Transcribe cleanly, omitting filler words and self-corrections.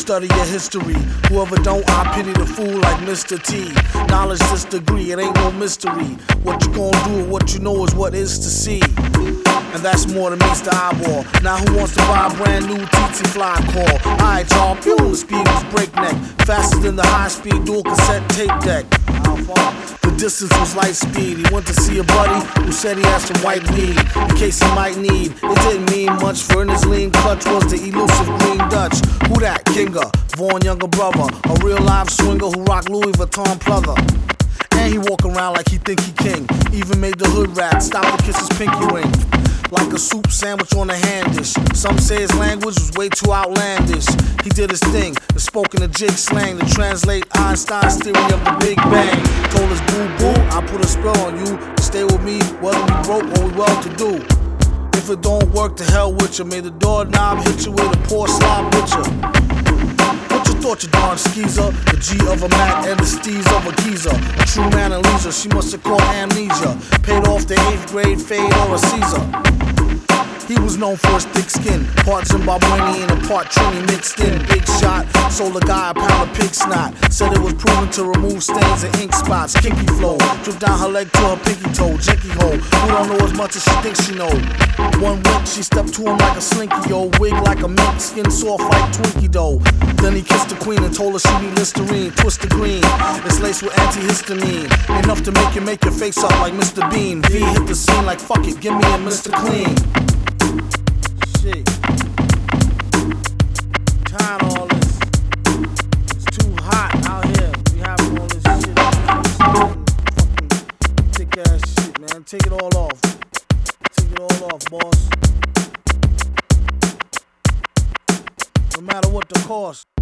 study your history. Whoever don't, I pity the fool like Mr. T. Knowledge this degree, it ain't no mystery. What you gon' do, what you know is what is to see. And that's more than meets the eyeball. Now who wants to buy a brand new TT Fly call? Alright y'all, pew, the speed was breakneck. Faster than the high-speed dual cassette tape deck. The distance was light speed. He went to see a buddy who said he had some white weed in case he might need. It didn't mean much, for in his lean clutch was the elusive Green Dutch. Who that? Kinga, Vaughn younger brother, a real live swinger who rocked Louis Vuitton pleather. And he walk around like he think he king. Even made the hood rat stop to kiss his pinky ring. Like a soup sandwich on a hand dish. Some say his language was way too outlandish. He did his thing, and spoke in a jig slang to translate Einstein's theory of the Big Bang. Told his boo-boo, I put a spell on you. Stay with me, whether we broke or we well-to-do. If it don't work, to hell with you. May the doorknob hit you with a poor slob picture. What you thought, you darn skeezer? The G of a Mac and the Steez of a geezer. A true man and leisure, she must have caught amnesia. Paid off the 8th grade fade or a Caesar. He was known for his thick skin, part Zimbabwean and part Trini mixed in. Big shot, sold a guy a pound of pig snot. Said it was proven to remove stains and ink spots. Kinky flow, drip down her leg to her pinky toe. Janky hole, who don't know as much as she thinks she know. One wink, she stepped to him like a slinky, yo. Wig like a mink, skin soft like Twinkie dough. Then he kissed the queen and told her she need Listerine. Twist the green, it's laced with antihistamine. Enough to make your face up like Mr. Bean. V hit the scene like fuck it, give me a Mr. Clean. Shit. Tired of all this. It's too hot out here. We having all this shit. Fucking thick ass shit, man. Take it all off. Take it all off, boss. No matter what the cost.